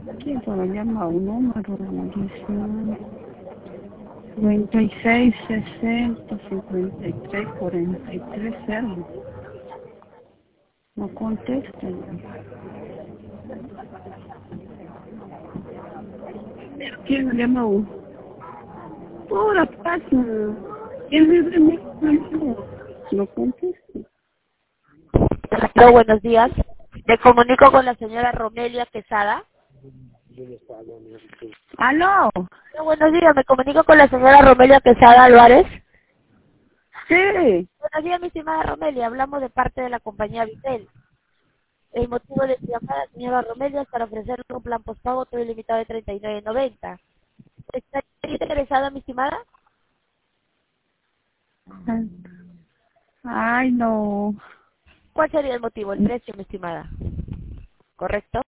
Quiero llamar un número 96 60 53 43 0. No contesten. ¿Quién llama uno? Pura página. ¿Quién vive en mi campo? No conteste. Hola, buenos días. Me comunico con la señora Romelia Quesada. ¿Aló? Hola, buenos días. Me comunico con la señora Romelia Quesada Álvarez. Sí. Buenos días, mi estimada Romelia. Hablamos de parte de la compañía Vitel. El motivo de mi llamada, señora Romelia, es para ofrecerle un plan postpago todo ilimitado de 39.90. ¿Está interesada, mi estimada? Ay, no. ¿Cuál sería el motivo, el precio, mi estimada? ¿Correcto?